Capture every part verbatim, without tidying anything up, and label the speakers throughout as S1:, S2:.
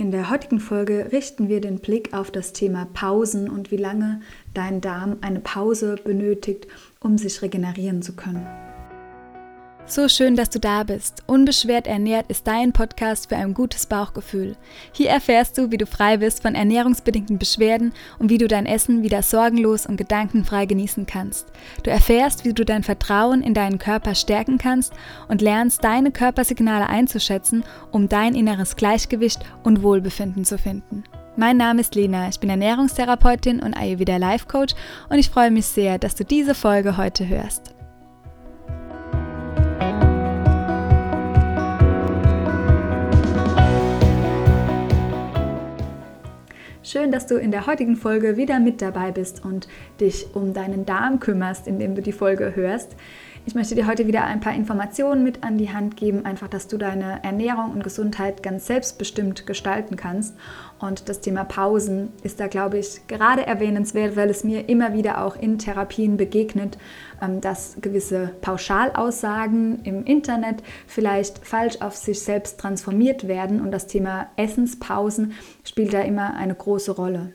S1: In der heutigen Folge richten wir den Blick auf das Thema Pausen und wie lange dein Darm eine Pause benötigt, um sich regenerieren zu können.
S2: So schön, dass du da bist. Unbeschwert ernährt ist dein Podcast für ein gutes Bauchgefühl. Hier erfährst du, wie du frei bist von ernährungsbedingten Beschwerden und wie du dein Essen wieder sorgenlos und gedankenfrei genießen kannst. Du erfährst, wie du dein Vertrauen in deinen Körper stärken kannst und lernst, deine Körpersignale einzuschätzen, um dein inneres Gleichgewicht und Wohlbefinden zu finden. Mein Name ist Lena, ich bin Ernährungstherapeutin und Ayurveda Life Coach und ich freue mich sehr, dass du diese Folge heute hörst.
S1: Schön, dass du in der heutigen Folge wieder mit dabei bist und dich um deinen Darm kümmerst, indem du die Folge hörst. Ich möchte dir heute wieder ein paar Informationen mit an die Hand geben, einfach, dass du deine Ernährung und Gesundheit ganz selbstbestimmt gestalten kannst. Und das Thema Pausen ist da, glaube ich, gerade erwähnenswert, weil es mir immer wieder auch in Therapien begegnet, dass gewisse Pauschalaussagen im Internet vielleicht falsch auf sich selbst transformiert werden. Und das Thema Essenspausen spielt da immer eine große Rolle.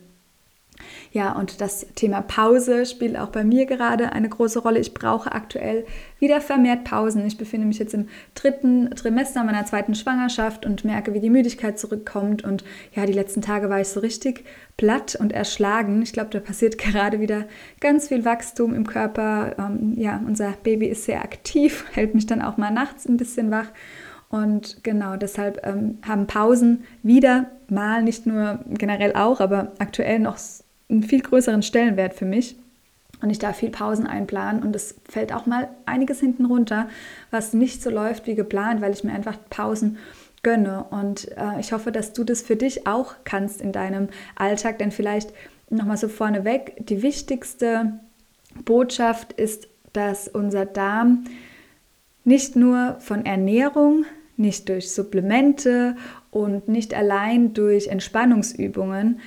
S1: Ja, und das Thema Pause spielt auch bei mir gerade eine große Rolle. Ich brauche aktuell wieder vermehrt Pausen. Ich befinde mich jetzt im dritten Trimester meiner zweiten Schwangerschaft und merke, wie die Müdigkeit zurückkommt. Und ja, die letzten Tage war ich so richtig platt und erschlagen. Ich glaube, da passiert gerade wieder ganz viel Wachstum im Körper. Ähm, ja, unser Baby ist sehr aktiv, hält mich dann auch mal nachts ein bisschen wach. Und genau deshalb ähm, haben Pausen wieder mal, nicht nur generell auch, aber aktuell noch einen viel größeren Stellenwert für mich. Und ich darf viel Pausen einplanen und es fällt auch mal einiges hinten runter, was nicht so läuft wie geplant, weil ich mir einfach Pausen gönne. Und äh, ich hoffe, dass du das für dich auch kannst in deinem Alltag, denn vielleicht nochmal so vorneweg, die wichtigste Botschaft ist, dass unser Darm nicht nur von Ernährung, nicht durch Supplemente und nicht allein durch Entspannungsübungen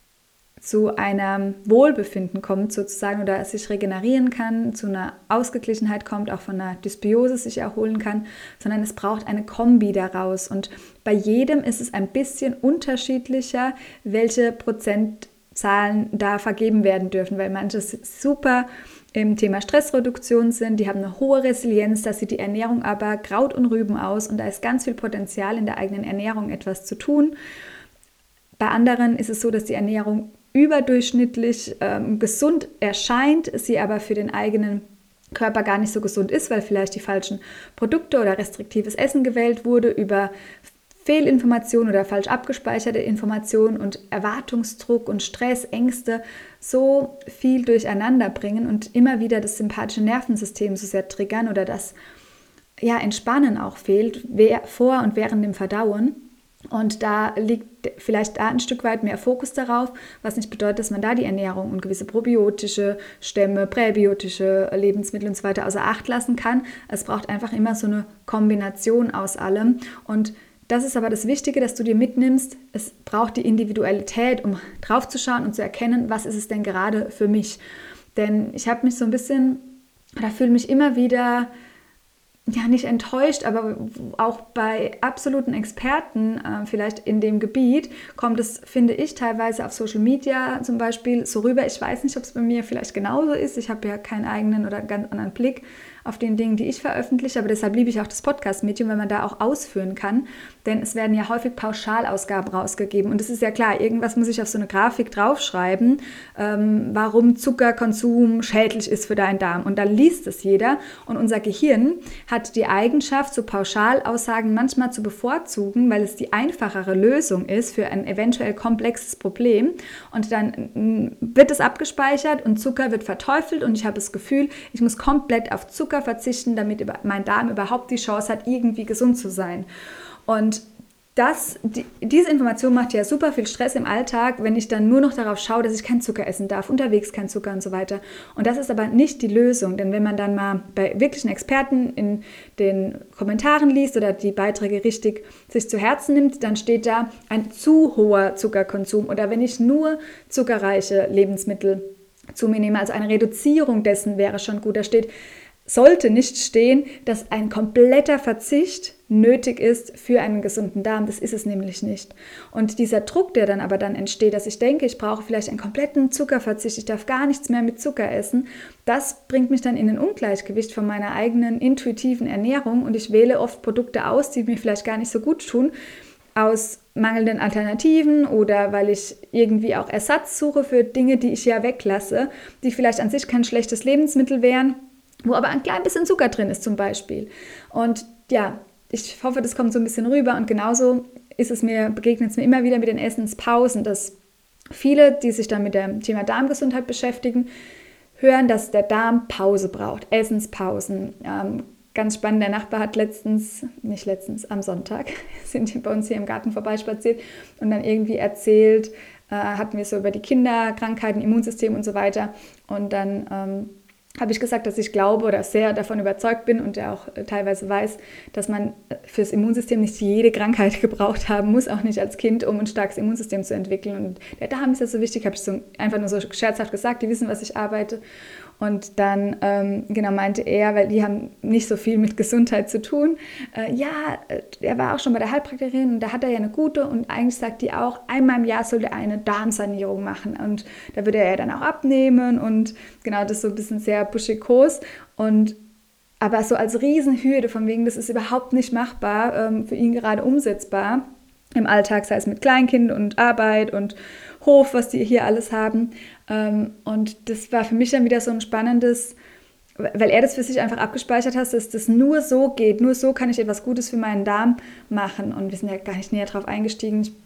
S1: zu einem Wohlbefinden kommt sozusagen oder sich regenerieren kann, zu einer Ausgeglichenheit kommt, auch von einer Dysbiose sich erholen kann, sondern es braucht eine Kombi daraus. Und bei jedem ist es ein bisschen unterschiedlicher, welche Prozentzahlen da vergeben werden dürfen, weil manche super im Thema Stressreduktion sind, die haben eine hohe Resilienz, da sieht die Ernährung aber Kraut und Rüben aus und da ist ganz viel Potenzial in der eigenen Ernährung etwas zu tun. Bei anderen ist es so, dass die Ernährung überdurchschnittlich ähm, gesund erscheint, sie aber für den eigenen Körper gar nicht so gesund ist, weil vielleicht die falschen Produkte oder restriktives Essen gewählt wurde über Fehlinformationen oder falsch abgespeicherte Informationen und Erwartungsdruck und Stress, Ängste so viel durcheinander bringen und immer wieder das sympathische Nervensystem so sehr triggern oder das ja, Entspannen auch fehlt vor und während dem Verdauen. Und da liegt vielleicht da ein Stück weit mehr Fokus darauf, was nicht bedeutet, dass man da die Ernährung und gewisse probiotische Stämme, präbiotische Lebensmittel und so weiter außer Acht lassen kann. Es braucht einfach immer so eine Kombination aus allem. Und das ist aber das Wichtige, dass du dir mitnimmst, es braucht die Individualität, um drauf zu schauen und zu erkennen, was ist es denn gerade für mich. Denn ich habe mich so ein bisschen, oder fühle mich immer wieder ja nicht enttäuscht, aber auch bei absoluten Experten äh, vielleicht in dem Gebiet kommt es, finde ich, teilweise auf Social Media zum Beispiel so rüber. Ich weiß nicht, ob es bei mir vielleicht genauso ist. Ich habe ja keinen eigenen oder ganz anderen Blick auf den Dingen, die ich veröffentliche, aber deshalb liebe ich auch das Podcast-Medium, weil man da auch ausführen kann, denn es werden ja häufig Pauschalausgaben rausgegeben und es ist ja klar, irgendwas muss ich auf so eine Grafik draufschreiben, ähm, warum Zuckerkonsum schädlich ist für deinen Darm und dann liest es jeder und unser Gehirn hat die Eigenschaft, so Pauschalaussagen manchmal zu bevorzugen, weil es die einfachere Lösung ist für ein eventuell komplexes Problem und dann mh, wird es abgespeichert und Zucker wird verteufelt und ich habe das Gefühl, ich muss komplett auf Zucker verzichten, damit mein Darm überhaupt die Chance hat, irgendwie gesund zu sein. Und das, die, diese Information macht ja super viel Stress im Alltag, wenn ich dann nur noch darauf schaue, dass ich keinen Zucker essen darf, unterwegs kein Zucker und so weiter. Und das ist aber nicht die Lösung, denn wenn man dann mal bei wirklichen Experten in den Kommentaren liest oder die Beiträge richtig sich zu Herzen nimmt, dann steht da ein zu hoher Zuckerkonsum oder wenn ich nur zuckerreiche Lebensmittel zu mir nehme, also eine Reduzierung dessen wäre schon gut. Da steht sollte nicht stehen, dass ein kompletter Verzicht nötig ist für einen gesunden Darm. Das ist es nämlich nicht. Und dieser Druck, der dann aber dann entsteht, dass ich denke, ich brauche vielleicht einen kompletten Zuckerverzicht, ich darf gar nichts mehr mit Zucker essen, das bringt mich dann in ein Ungleichgewicht von meiner eigenen intuitiven Ernährung und ich wähle oft Produkte aus, die mir vielleicht gar nicht so gut tun, aus mangelnden Alternativen oder weil ich irgendwie auch Ersatz suche für Dinge, die ich ja weglasse, die vielleicht an sich kein schlechtes Lebensmittel wären, wo aber ein klein bisschen Zucker drin ist zum Beispiel. Und ja, ich hoffe, das kommt so ein bisschen rüber und genauso ist es mir, begegnet es mir immer wieder mit den Essenspausen, dass viele, die sich dann mit dem Thema Darmgesundheit beschäftigen, hören, dass der Darm Pause braucht, Essenspausen. Ähm, ganz spannend, der Nachbar hat letztens, nicht letztens, am Sonntag, sind die bei uns hier im Garten vorbeispaziert und dann irgendwie erzählt, äh, hatten wir so über die Kinderkrankheiten, Immunsystem und so weiter und dann ähm, habe ich gesagt, dass ich glaube oder sehr davon überzeugt bin und der auch teilweise weiß, dass man fürs Immunsystem nicht jede Krankheit gebraucht haben muss, auch nicht als Kind, um ein starkes Immunsystem zu entwickeln. Und der Darm ist ja so wichtig, habe ich so einfach nur so scherzhaft gesagt, die wissen, was ich arbeite. Und dann ähm, genau meinte er, weil die haben nicht so viel mit Gesundheit zu tun, äh, ja, er war auch schon bei der Heilpraktikerin und da hat er ja eine gute und eigentlich sagt die auch, einmal im Jahr soll er eine Darmsanierung machen und da würde er ja dann auch abnehmen und genau, das ist so ein bisschen sehr buschikos und aber so als Riesenhürde von wegen, das ist überhaupt nicht machbar, ähm, für ihn gerade umsetzbar im Alltag, sei es mit Kleinkind und Arbeit und Hof, was die hier alles haben. Und das war für mich dann wieder so ein spannendes, weil er das für sich einfach abgespeichert hat, dass das nur so geht, nur so kann ich etwas Gutes für meinen Darm machen. Und wir sind ja gar nicht näher drauf eingestiegen. Ich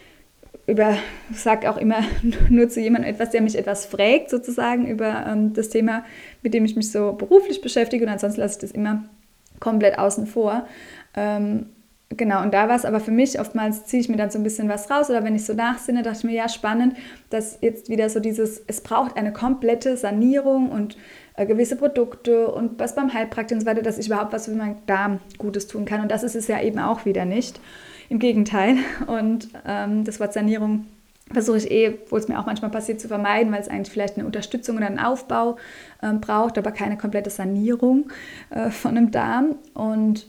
S1: über, sage auch immer nur zu jemandem etwas, der mich etwas fragt, sozusagen, über ähm, das Thema, mit dem ich mich so beruflich beschäftige. Und ansonsten lasse ich das immer komplett außen vor. Ähm, Genau, und da war es aber für mich, oftmals ziehe ich mir dann so ein bisschen was raus oder wenn ich so nachsinne, dachte ich mir, ja spannend, dass jetzt wieder so dieses, es braucht eine komplette Sanierung und äh, gewisse Produkte und was beim Heilpraktiker und so weiter, dass ich überhaupt was für meinen Darm Gutes tun kann und das ist es ja eben auch wieder nicht, im Gegenteil und ähm, das Wort Sanierung versuche ich eh, wo es mir auch manchmal passiert, zu vermeiden, weil es eigentlich vielleicht eine Unterstützung oder einen Aufbau äh, braucht, aber keine komplette Sanierung äh, von einem Darm und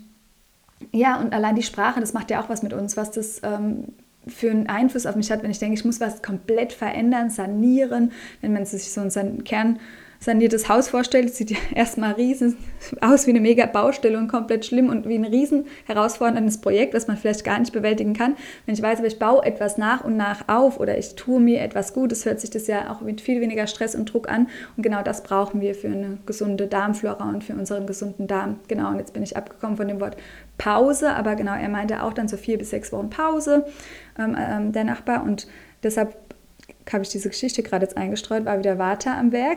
S1: ja, und allein die Sprache, das macht ja auch was mit uns, was das ähm, für einen Einfluss auf mich hat, wenn ich denke, ich muss was komplett verändern, sanieren. Wenn man sich so ein kernsaniertes Haus vorstellt, sieht ja erstmal riesen aus wie eine mega Baustelle und komplett schlimm und wie ein riesen herausforderndes Projekt, was man vielleicht gar nicht bewältigen kann. Wenn ich weiß, aber ich baue etwas nach und nach auf oder ich tue mir etwas Gutes, hört sich das ja auch mit viel weniger Stress und Druck an. Und genau das brauchen wir für eine gesunde Darmflora und für unseren gesunden Darm. Genau, und jetzt bin ich abgekommen von dem Wort Pause, aber genau, er meinte auch dann so vier bis sechs Wochen Pause, ähm, ähm, der Nachbar. Und deshalb habe ich diese Geschichte gerade jetzt eingestreut, war wieder Vata am Werk.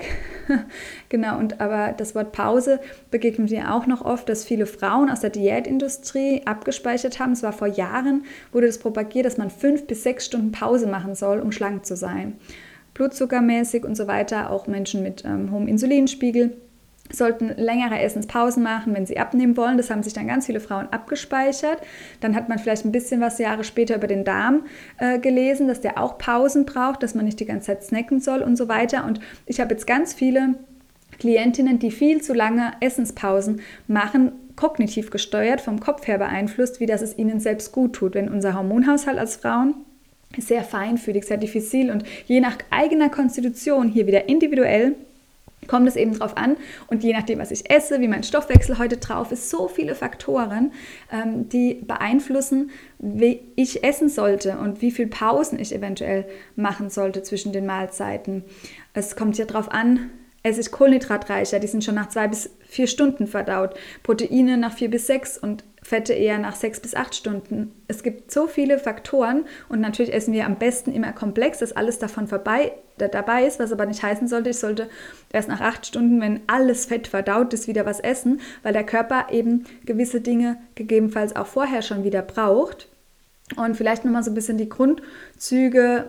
S1: Genau, und aber das Wort Pause begegnet mir auch noch oft, dass viele Frauen aus der Diätindustrie abgespeichert haben. Es war vor Jahren, wurde das propagiert, dass man fünf bis sechs Stunden Pause machen soll, um schlank zu sein. Blutzuckermäßig und so weiter, auch Menschen mit ähm, hohem Insulinspiegel sollten längere Essenspausen machen, wenn sie abnehmen wollen. Das haben sich dann ganz viele Frauen abgespeichert. Dann hat man vielleicht ein bisschen was Jahre später über den Darm äh, gelesen, dass der auch Pausen braucht, dass man nicht die ganze Zeit snacken soll und so weiter. Und ich habe jetzt ganz viele Klientinnen, die viel zu lange Essenspausen machen, kognitiv gesteuert, vom Kopf her beeinflusst, wie das es ihnen selbst gut tut. Wenn unser Hormonhaushalt als Frauen ist sehr feinfühlig, sehr diffizil und je nach eigener Konstitution hier wieder individuell kommt es eben drauf an und je nachdem, was ich esse, wie mein Stoffwechsel heute drauf ist, so viele Faktoren, ähm, die beeinflussen, wie ich essen sollte und wie viel Pausen ich eventuell machen sollte zwischen den Mahlzeiten. Es kommt ja drauf an, esse ich kohlenhydratreicher, die sind schon nach zwei bis vier Stunden verdaut, Proteine nach vier bis sechs und Fette eher nach sechs bis acht Stunden. Es gibt so viele Faktoren und natürlich essen wir am besten immer komplex, dass alles davon vorbei, da, dabei ist, was aber nicht heißen sollte, ich sollte erst nach acht Stunden, wenn alles Fett verdaut ist, wieder was essen, weil der Körper eben gewisse Dinge gegebenenfalls auch vorher schon wieder braucht. Und vielleicht nochmal so ein bisschen die Grundzüge,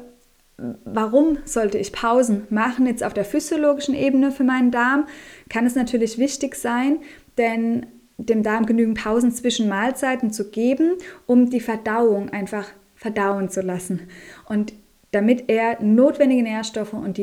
S1: warum sollte ich Pausen machen? Jetzt auf der physiologischen Ebene für meinen Darm kann es natürlich wichtig sein, denn dem Darm genügend Pausen zwischen Mahlzeiten zu geben, um die Verdauung einfach verdauen zu lassen. Und damit er notwendige Nährstoffe und die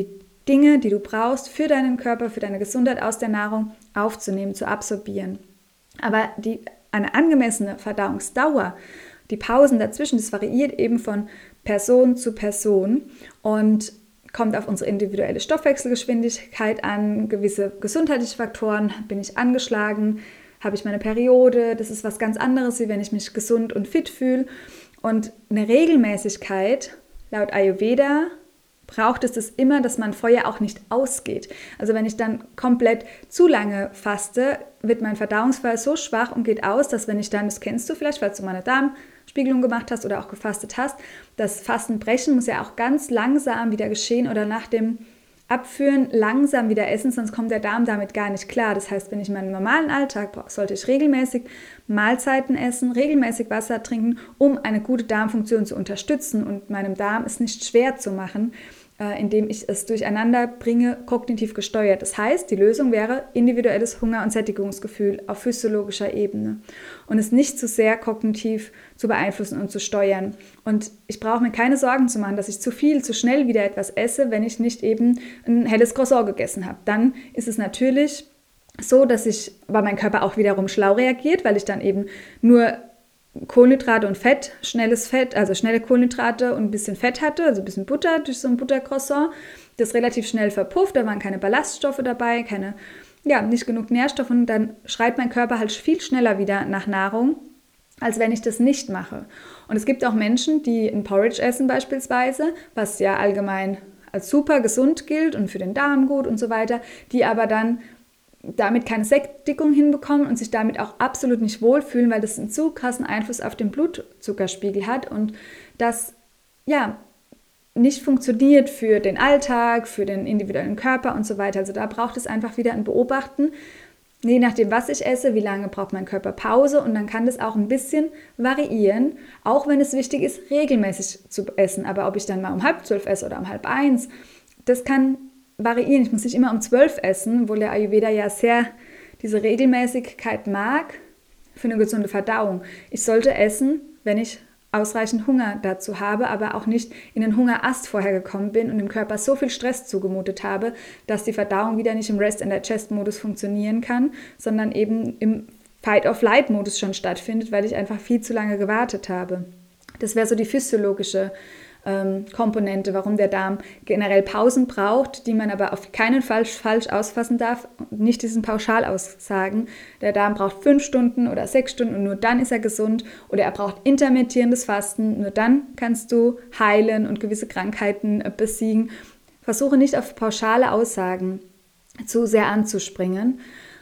S1: Dinge, die du brauchst für deinen Körper, für deine Gesundheit aus der Nahrung aufzunehmen, zu absorbieren. Aber die, eine angemessene Verdauungsdauer, die Pausen dazwischen, das variiert eben von Person zu Person und kommt auf unsere individuelle Stoffwechselgeschwindigkeit an, gewisse gesundheitliche Faktoren, bin ich angeschlagen, habe ich meine Periode, das ist was ganz anderes, wie wenn ich mich gesund und fit fühle. Und eine Regelmäßigkeit, laut Ayurveda, braucht es das immer, dass mein Feuer auch nicht ausgeht. Also wenn ich dann komplett zu lange faste, wird mein Verdauungsfeuer so schwach und geht aus, dass wenn ich dann, das kennst du vielleicht, falls du mal eine Darmspiegelung gemacht hast oder auch gefastet hast, das Fastenbrechen muss ja auch ganz langsam wieder geschehen oder nach dem Abführen langsam wieder essen, sonst kommt der Darm damit gar nicht klar. Das heißt, wenn ich in meinem normalen Alltag brauche, sollte ich regelmäßig Mahlzeiten essen, regelmäßig Wasser trinken, um eine gute Darmfunktion zu unterstützen und meinem Darm es nicht schwer zu machen, äh, indem ich es durcheinander bringe, kognitiv gesteuert. Das heißt, die Lösung wäre individuelles Hunger- und Sättigungsgefühl auf physiologischer Ebene und es nicht zu sehr kognitiv zu beeinflussen und zu steuern. Und ich brauche mir keine Sorgen zu machen, dass ich zu viel, zu schnell wieder etwas esse, wenn ich nicht eben ein helles Croissant gegessen habe. Dann ist es natürlich so, dass ich, weil mein Körper auch wiederum schlau reagiert, weil ich dann eben nur Kohlenhydrate und Fett, schnelles Fett, also schnelle Kohlenhydrate und ein bisschen Fett hatte, also ein bisschen Butter durch so ein Buttercroissant, das relativ schnell verpufft, da waren keine Ballaststoffe dabei, keine, ja, nicht genug Nährstoffe und dann schreit mein Körper halt viel schneller wieder nach Nahrung, als wenn ich das nicht mache. Und es gibt auch Menschen, die ein Porridge essen beispielsweise, was ja allgemein als super gesund gilt und für den Darm gut und so weiter, die aber dann damit keine Sättigung hinbekommen und sich damit auch absolut nicht wohlfühlen, weil das einen zu krassen Einfluss auf den Blutzuckerspiegel hat und das ja nicht funktioniert für den Alltag, für den individuellen Körper und so weiter. Also da braucht es einfach wieder ein Beobachten, je nachdem, was ich esse, wie lange braucht mein Körper Pause und dann kann das auch ein bisschen variieren, auch wenn es wichtig ist, regelmäßig zu essen. Aber ob ich dann mal um halb zwölf esse oder um halb eins, das kann variieren. Ich muss nicht immer um zwölf essen, obwohl der Ayurveda ja sehr diese Regelmäßigkeit mag für eine gesunde Verdauung. Ich sollte essen, wenn ich ausreichend Hunger dazu habe, aber auch nicht in den Hungerast vorher gekommen bin und dem Körper so viel Stress zugemutet habe, dass die Verdauung wieder nicht im Rest-and-Digest-Modus funktionieren kann, sondern eben im Fight-or-Flight-Modus schon stattfindet, weil ich einfach viel zu lange gewartet habe. Das wäre so die physiologische ähm, Komponente, warum der Darm generell Pausen braucht, die man aber auf keinen Fall falsch ausfassen darf und nicht diesen Pauschalaussagen. Der Darm braucht fünf Stunden oder sechs Stunden und nur dann ist er gesund oder er braucht intermittierendes Fasten, nur dann kannst du heilen und gewisse Krankheiten äh, besiegen. Versuche nicht auf pauschale Aussagen zu sehr anzuspringen.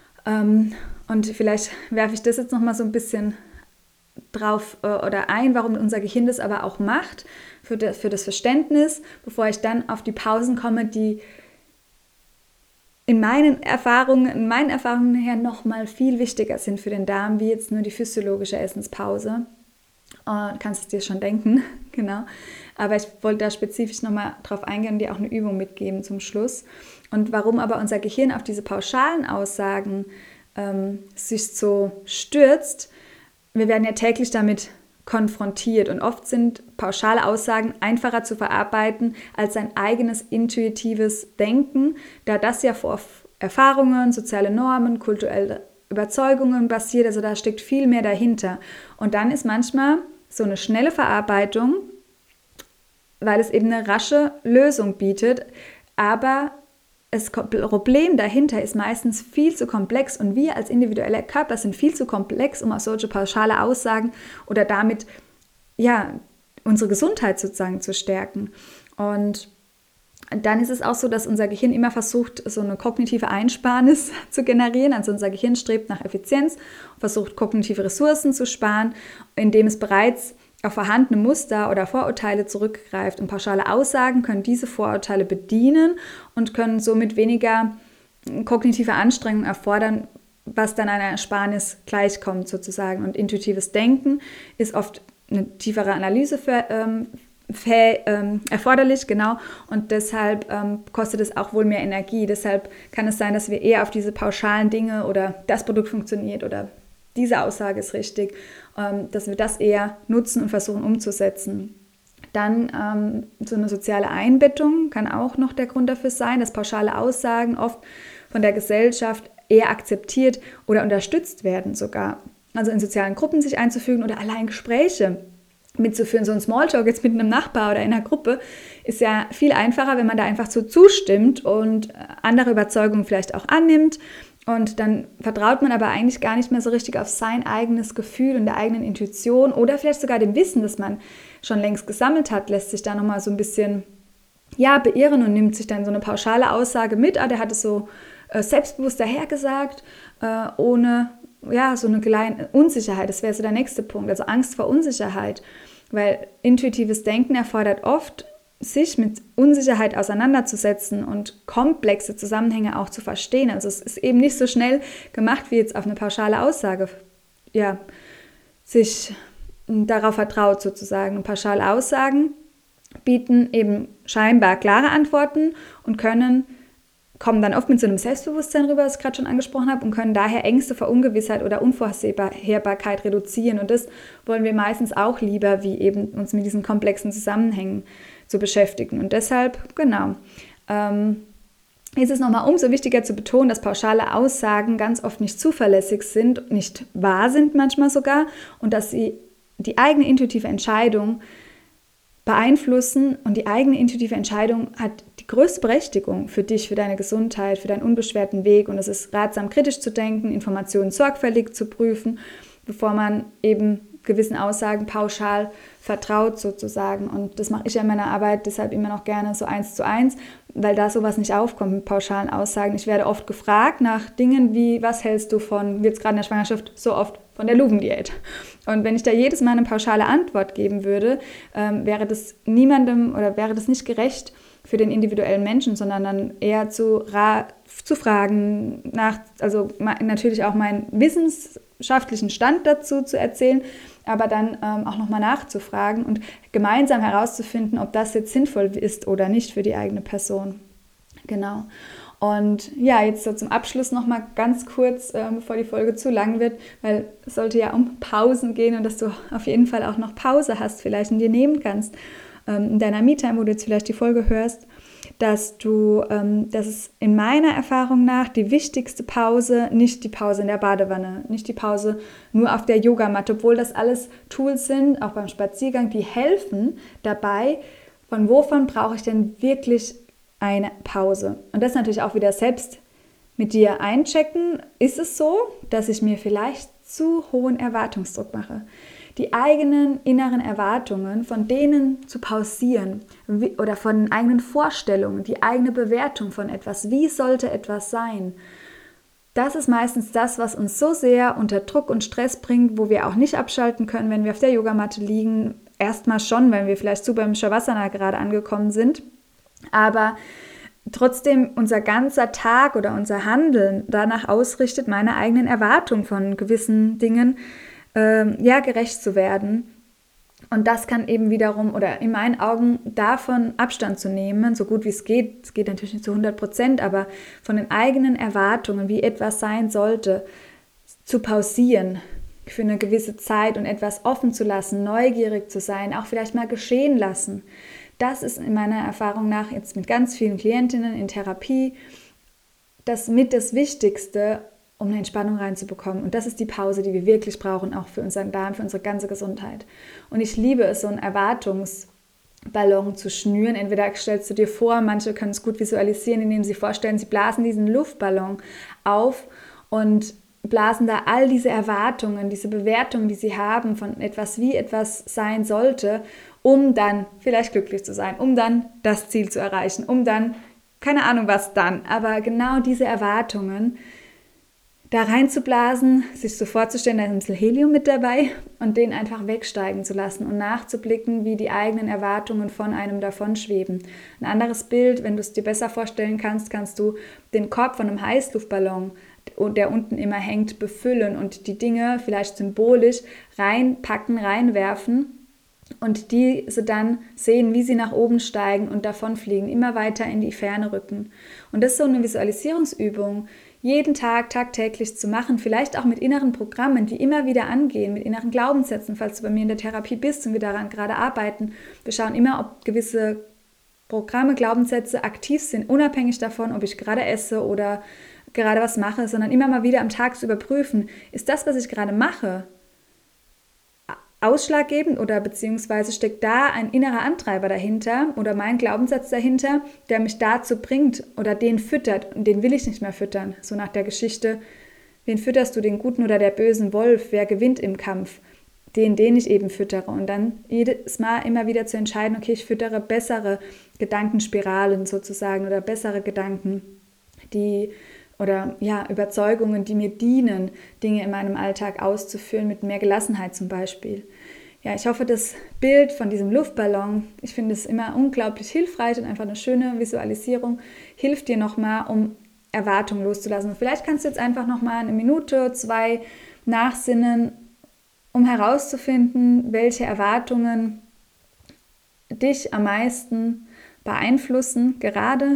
S1: Ähm, und vielleicht werfe ich das jetzt nochmal so ein bisschen drauf äh, oder ein, warum unser Gehirn das aber auch macht, für das, für das Verständnis, bevor ich dann auf die Pausen komme, die in meinen Erfahrungen, in meinen Erfahrungen her nochmal viel wichtiger sind für den Darm, wie jetzt nur die physiologische Essenspause. Uh, kannst es dir schon denken, genau. Aber ich wollte da spezifisch nochmal drauf eingehen und dir auch eine Übung mitgeben zum Schluss. Und warum aber unser Gehirn auf diese pauschalen Aussagen ähm, sich so stürzt. Wir werden ja täglich damit konfrontiert und oft sind pauschale Aussagen einfacher zu verarbeiten als ein eigenes intuitives Denken, da das ja auf Erfahrungen, soziale Normen, kulturelle Überzeugungen basiert, also da steckt viel mehr dahinter. Und dann ist manchmal so eine schnelle Verarbeitung, weil es eben eine rasche Lösung bietet, aber das Problem dahinter ist meistens viel zu komplex und wir als individueller Körper sind viel zu komplex, um auf solche pauschale Aussagen oder damit ja, unsere Gesundheit sozusagen zu stärken. Und dann ist es auch so, dass unser Gehirn immer versucht, so eine kognitive Einsparnis zu generieren. Also unser Gehirn strebt nach Effizienz, versucht kognitive Ressourcen zu sparen, indem es bereits auf vorhandene Muster oder Vorurteile zurückgreift. Und pauschale Aussagen können diese Vorurteile bedienen und können somit weniger kognitive Anstrengung erfordern, was dann einer Ersparnis gleichkommt sozusagen. Und intuitives Denken ist oft eine tiefere Analyse für, ähm, für, ähm, erforderlich, genau. Und deshalb ähm, kostet es auch wohl mehr Energie. Deshalb kann es sein, dass wir eher auf diese pauschalen Dinge oder das Produkt funktioniert oder diese Aussage ist richtig, dass wir das eher nutzen und versuchen umzusetzen. Dann ähm, so eine soziale Einbettung kann auch noch der Grund dafür sein, dass pauschale Aussagen oft von der Gesellschaft eher akzeptiert oder unterstützt werden sogar. Also in sozialen Gruppen sich einzufügen oder allein Gespräche mitzuführen. So ein Smalltalk jetzt mit einem Nachbar oder in einer Gruppe ist ja viel einfacher, wenn man da einfach so zustimmt und andere Überzeugungen vielleicht auch annimmt. Und dann vertraut man aber eigentlich gar nicht mehr so richtig auf sein eigenes Gefühl und der eigenen Intuition oder vielleicht sogar dem Wissen, das man schon längst gesammelt hat, lässt sich da nochmal so ein bisschen ja, beirren und nimmt sich dann so eine pauschale Aussage mit. Ah, der hat es so äh, selbstbewusst dahergesagt, äh, ohne ja, so eine kleine Unsicherheit. Das wäre so der nächste Punkt, also Angst vor Unsicherheit. Weil intuitives Denken erfordert oft, sich mit Unsicherheit auseinanderzusetzen und komplexe Zusammenhänge auch zu verstehen. Also es ist eben nicht so schnell gemacht, wie jetzt auf eine pauschale Aussage, ja, sich darauf vertraut sozusagen. Und pauschale Aussagen bieten eben scheinbar klare Antworten und können, kommen dann oft mit so einem Selbstbewusstsein rüber, das ich gerade schon angesprochen habe, und können daher Ängste vor Ungewissheit oder Unvorhersehbarkeit reduzieren. Und das wollen wir meistens auch lieber, wie eben uns mit diesen komplexen Zusammenhängen zu beschäftigen. Und deshalb, genau, ähm, ist es nochmal umso wichtiger zu betonen, dass pauschale Aussagen ganz oft nicht zuverlässig sind, nicht wahr sind manchmal sogar, und dass sie die eigene intuitive Entscheidung beeinflussen, und die eigene intuitive Entscheidung hat die größte Berechtigung für dich, für deine Gesundheit, für deinen unbeschwerten Weg, und es ist ratsam, kritisch zu denken, Informationen sorgfältig zu prüfen, bevor man eben gewissen Aussagen pauschal vertraut sozusagen. Und das mache ich ja in meiner Arbeit deshalb immer noch gerne so eins zu eins, weil da sowas nicht aufkommt mit pauschalen Aussagen. Ich werde oft gefragt nach Dingen wie, was hältst du von, wie jetzt gerade in der Schwangerschaft so oft, von der Lugendiät. Und wenn ich da jedes Mal eine pauschale Antwort geben würde, ähm, wäre das niemandem oder wäre das nicht gerecht für den individuellen Menschen, sondern dann eher zu, ra- zu fragen, nach, also natürlich auch meinen wissenschaftlichen Stand dazu zu erzählen, aber dann ähm, auch nochmal nachzufragen und gemeinsam herauszufinden, ob das jetzt sinnvoll ist oder nicht für die eigene Person. Genau. Und ja, jetzt so zum Abschluss nochmal ganz kurz, äh, bevor die Folge zu lang wird, weil es sollte ja um Pausen gehen und dass du auf jeden Fall auch noch Pause hast vielleicht und dir nehmen kannst ähm, in deiner Me-Time, wo du jetzt vielleicht die Folge hörst, dass du, ähm, dass es in meiner Erfahrung nach die wichtigste Pause, nicht die Pause in der Badewanne, nicht die Pause nur auf der Yogamatte, obwohl das alles Tools sind, auch beim Spaziergang, die helfen dabei, von wovon brauche ich denn wirklich eine Pause. Und das natürlich auch wieder selbst mit dir einchecken. Ist es so, dass ich mir vielleicht zu hohen Erwartungsdruck mache? Die eigenen inneren Erwartungen, von denen zu pausieren oder von eigenen Vorstellungen, die eigene Bewertung von etwas, wie sollte etwas sein, das ist meistens das, was uns so sehr unter Druck und Stress bringt, wo wir auch nicht abschalten können, wenn wir auf der Yogamatte liegen. Erstmal schon, wenn wir vielleicht zu beim Shavasana gerade angekommen sind. Aber trotzdem unser ganzer Tag oder unser Handeln danach ausrichtet, meine eigenen Erwartungen von gewissen Dingen ähm, ja, gerecht zu werden. Und das kann eben wiederum, oder in meinen Augen, davon Abstand zu nehmen, so gut wie es geht, es geht natürlich nicht zu hundert Prozent, aber von den eigenen Erwartungen, wie etwas sein sollte, zu pausieren für eine gewisse Zeit und etwas offen zu lassen, neugierig zu sein, auch vielleicht mal geschehen lassen. Das ist in meiner Erfahrung nach jetzt mit ganz vielen Klientinnen in Therapie das mit das Wichtigste, um eine Entspannung reinzubekommen. Und das ist die Pause, die wir wirklich brauchen, auch für unseren Darm, für unsere ganze Gesundheit. Und ich liebe es, so einen Erwartungsballon zu schnüren. Entweder stellst du dir vor, manche können es gut visualisieren, indem sie vorstellen, sie blasen diesen Luftballon auf und blasen da all diese Erwartungen, diese Bewertungen, die sie haben von etwas, wie etwas sein sollte, um dann vielleicht glücklich zu sein, um dann das Ziel zu erreichen, um dann, keine Ahnung was dann, aber genau diese Erwartungen da reinzublasen, sich so vorzustellen, da ist ein bisschen Helium mit dabei und den einfach wegsteigen zu lassen und nachzublicken, wie die eigenen Erwartungen von einem davonschweben. Ein anderes Bild, wenn du es dir besser vorstellen kannst, kannst du den Korb von einem Heißluftballon, der unten immer hängt, befüllen und die Dinge vielleicht symbolisch reinpacken, reinwerfen und diese dann sehen, wie sie nach oben steigen und davonfliegen, immer weiter in die Ferne rücken. Und das ist so eine Visualisierungsübung, jeden Tag, tagtäglich zu machen, vielleicht auch mit inneren Programmen, die immer wieder angehen, mit inneren Glaubenssätzen, falls du bei mir in der Therapie bist und wir daran gerade arbeiten. Wir schauen immer, ob gewisse Programme, Glaubenssätze aktiv sind, unabhängig davon, ob ich gerade esse oder gerade was mache, sondern immer mal wieder am Tag zu überprüfen, ist das, was ich gerade mache, ausschlaggebend oder beziehungsweise steckt da ein innerer Antreiber dahinter oder mein Glaubenssatz dahinter, der mich dazu bringt oder den füttert und den will ich nicht mehr füttern. So nach der Geschichte, wen fütterst du, den guten oder der bösen Wolf, wer gewinnt im Kampf? Den, den ich eben füttere und dann jedes Mal immer wieder zu entscheiden, okay, ich füttere bessere Gedankenspiralen sozusagen oder bessere Gedanken, die oder ja, Überzeugungen, die mir dienen, Dinge in meinem Alltag auszuführen, mit mehr Gelassenheit zum Beispiel. Ja, ich hoffe, das Bild von diesem Luftballon, ich finde es immer unglaublich hilfreich und einfach eine schöne Visualisierung, hilft dir nochmal, um Erwartungen loszulassen. Und vielleicht kannst du jetzt einfach nochmal eine Minute, zwei nachsinnen, um herauszufinden, welche Erwartungen dich am meisten beeinflussen gerade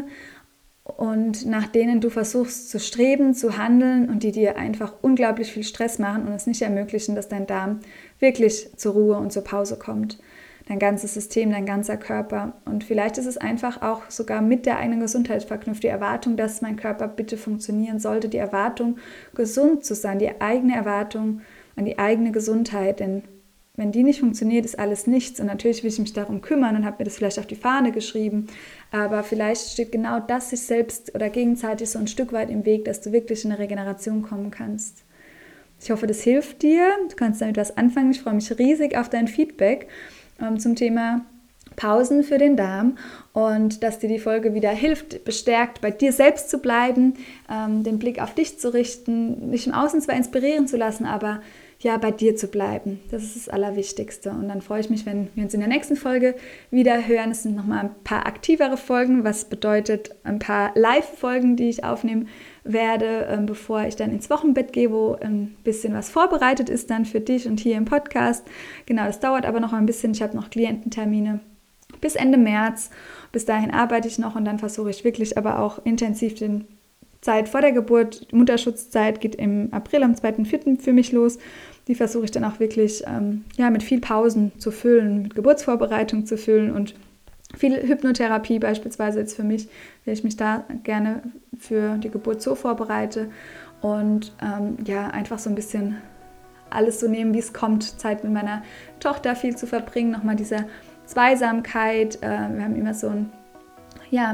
S1: und nach denen du versuchst zu streben, zu handeln und die dir einfach unglaublich viel Stress machen und es nicht ermöglichen, dass dein Darm wirklich zur Ruhe und zur Pause kommt. Dein ganzes System, dein ganzer Körper. Und vielleicht ist es einfach auch sogar mit der eigenen Gesundheit verknüpft. Die Erwartung, dass mein Körper bitte funktionieren sollte, die Erwartung, gesund zu sein, die eigene Erwartung an die eigene Gesundheit, denn wenn die nicht funktioniert, ist alles nichts und natürlich will ich mich darum kümmern und habe mir das vielleicht auf die Fahne geschrieben, aber vielleicht steht genau das sich selbst oder gegenseitig so ein Stück weit im Weg, dass du wirklich in eine Regeneration kommen kannst. Ich hoffe, das hilft dir, du kannst damit was anfangen, ich freue mich riesig auf dein Feedback ähm, zum Thema Pausen für den Darm und dass dir die Folge wieder hilft, bestärkt, bei dir selbst zu bleiben, ähm, den Blick auf dich zu richten, dich im Außen zwar inspirieren zu lassen, aber ja, bei dir zu bleiben. Das ist das Allerwichtigste. Und dann freue ich mich, wenn wir uns in der nächsten Folge wieder hören. Es sind nochmal ein paar aktivere Folgen, was bedeutet ein paar Live-Folgen, die ich aufnehmen werde, ähm, bevor ich dann ins Wochenbett gehe, wo ein bisschen was vorbereitet ist dann für dich und hier im Podcast. Genau, das dauert aber noch ein bisschen. Ich habe noch Kliententermine bis Ende März. Bis dahin arbeite ich noch und dann versuche ich wirklich aber auch intensiv den Zeit vor der Geburt, die Mutterschutzzeit geht im April am zweiten vierten für mich los. Die versuche ich dann auch wirklich ähm, ja, mit viel Pausen zu füllen, mit Geburtsvorbereitung zu füllen und viel Hypnotherapie beispielsweise jetzt für mich, weil ich mich da gerne für die Geburt so vorbereite und ähm, ja, einfach so ein bisschen alles so nehmen, wie es kommt, Zeit mit meiner Tochter viel zu verbringen, nochmal diese Zweisamkeit. Äh, wir haben immer so ein ja,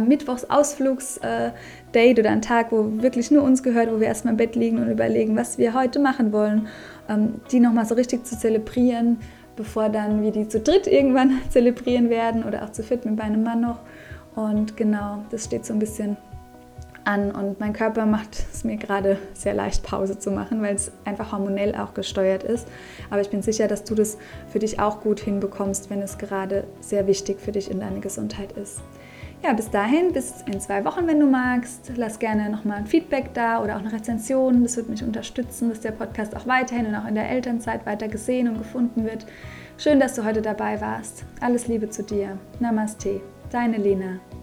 S1: Mittwochs-Ausflugs-Date oder ein Tag, wo wirklich nur uns gehört, wo wir erstmal im Bett liegen und überlegen, was wir heute machen wollen, ähm, die nochmal so richtig zu zelebrieren, bevor dann wir die zu dritt irgendwann zelebrieren werden oder auch zu viert mit meinem Mann noch. Und genau, das steht so ein bisschen an und mein Körper macht es mir gerade sehr leicht, Pause zu machen, weil es einfach hormonell auch gesteuert ist. Aber ich bin sicher, dass du das für dich auch gut hinbekommst, wenn es gerade sehr wichtig für dich in deine Gesundheit ist. Ja, bis dahin, bis in zwei Wochen, wenn du magst. Lass gerne nochmal ein Feedback da oder auch eine Rezension. Das würde mich unterstützen, dass der Podcast auch weiterhin und auch in der Elternzeit weiter gesehen und gefunden wird. Schön, dass du heute dabei warst. Alles Liebe zu dir. Namaste, deine Lena.